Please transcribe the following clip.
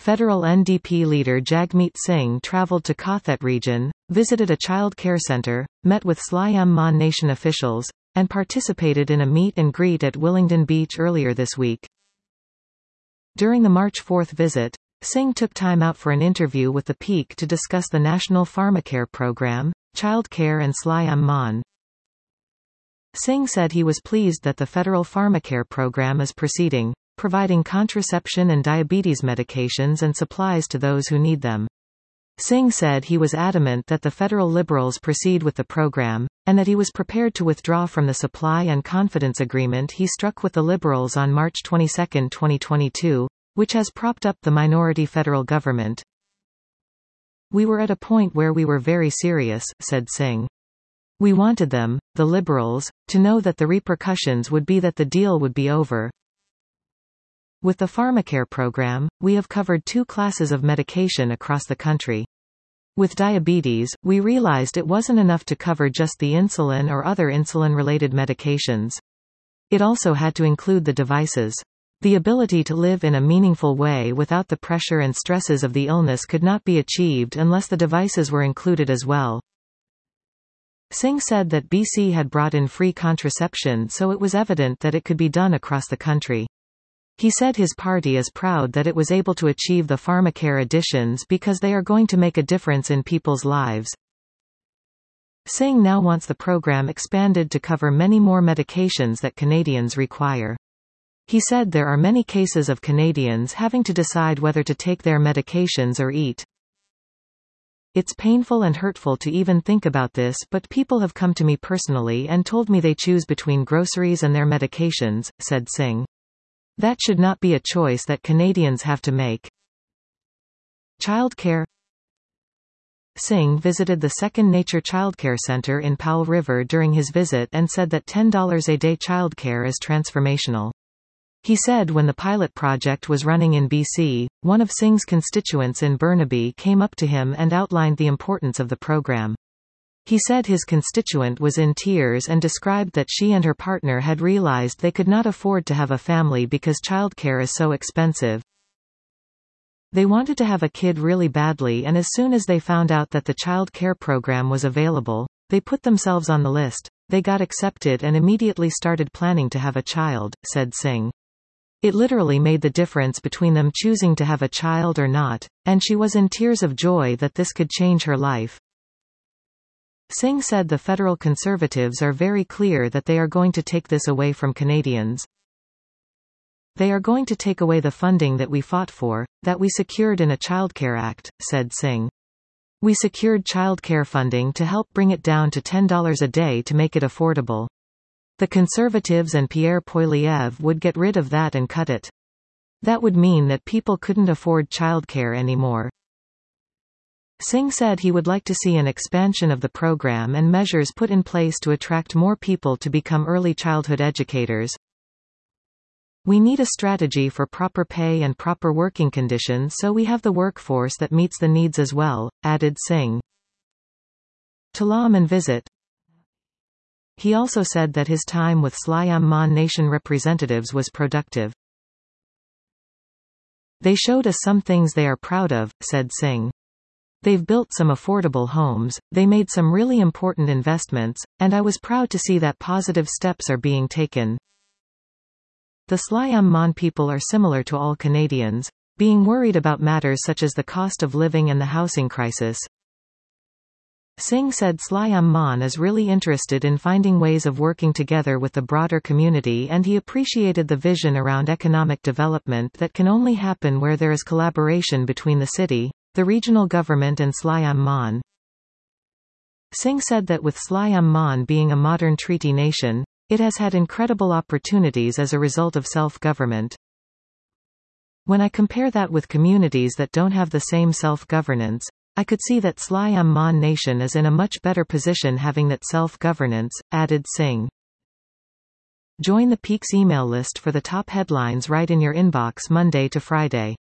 Federal NDP leader Jagmeet Singh travelled to Kathet region, visited a child care centre, met with Sliam Mon Nation officials, and participated in a meet and greet at Willingdon Beach earlier this week. During the March 4 visit, Singh took time out for an interview with the Peak to discuss the National Pharmacare Programme, child care and Sliam Mon. Singh said he was pleased that the federal pharmacare program is proceeding, providing contraception and diabetes medications and supplies to those who need them. Singh said he was adamant that the federal Liberals proceed with the program, and that he was prepared to withdraw from the supply and confidence agreement he struck with the Liberals on March 22, 2022, which has propped up the minority federal government. "We were at a point where we were very serious," said Singh. "We wanted them, the Liberals, to know that the repercussions would be that the deal would be over. With the pharmacare program, we have covered 2 classes of medication across the country. With diabetes, we realized it wasn't enough to cover just the insulin or other insulin-related medications. It also had to include the devices. The ability to live in a meaningful way without the pressure and stresses of the illness could not be achieved unless the devices were included as well." Singh said that BC had brought in free contraception, so it was evident that it could be done across the country. He said his party is proud that it was able to achieve the pharmacare additions because they are going to make a difference in people's lives. Singh now wants the program expanded to cover many more medications that Canadians require. He said there are many cases of Canadians having to decide whether to take their medications or eat. "It's painful and hurtful to even think about this, but people have come to me personally and told me they choose between groceries and their medications," said Singh. "That should not be a choice that Canadians have to make." Childcare. Singh visited the Second Nature Childcare Centre in Powell River during his visit and said that $10 a day childcare is transformational. He said when the pilot project was running in BC, one of Singh's constituents in Burnaby came up to him and outlined the importance of the program. He said his constituent was in tears and described that she and her partner had realized they could not afford to have a family because childcare is so expensive. They wanted to have a kid really badly, and as soon as they found out that the child care program was available, they put themselves on the list. They got accepted and immediately started planning to have a child, said Singh. It literally made the difference between them choosing to have a child or not, and she was in tears of joy that this could change her life. Singh said the federal Conservatives are very clear that they are going to take this away from Canadians. "They are going to take away the funding that we fought for, that we secured in a Childcare Act," said Singh. "We secured childcare funding to help bring it down to $10 a day to make it affordable. The Conservatives and Pierre Poilievre would get rid of that and cut it. That would mean that people couldn't afford childcare anymore." Singh said he would like to see an expansion of the program and measures put in place to attract more people to become early childhood educators. "We need a strategy for proper pay and proper working conditions so we have the workforce that meets the needs as well," added Singh. Talam and visit. He also said that his time with Sliam Mon Nation representatives was productive. "They showed us some things they are proud of," said Singh. "They've built some affordable homes, they made some really important investments, and I was proud to see that positive steps are being taken." The Sliam Mon people are similar to all Canadians, being worried about matters such as the cost of living and the housing crisis. Singh said Sliam Mon is really interested in finding ways of working together with the broader community, and he appreciated the vision around economic development that can only happen where there is collaboration between the city, the regional government and Sliam Mon. Singh said that with Sliam Mon being a modern treaty nation, it has had incredible opportunities as a result of self-government. "When I compare that with communities that don't have the same self-governance, I could see that Sliam Mon Nation is in a much better position having that self-governance," added Singh. Join the Peaks email list for the top headlines right in your inbox Monday to Friday.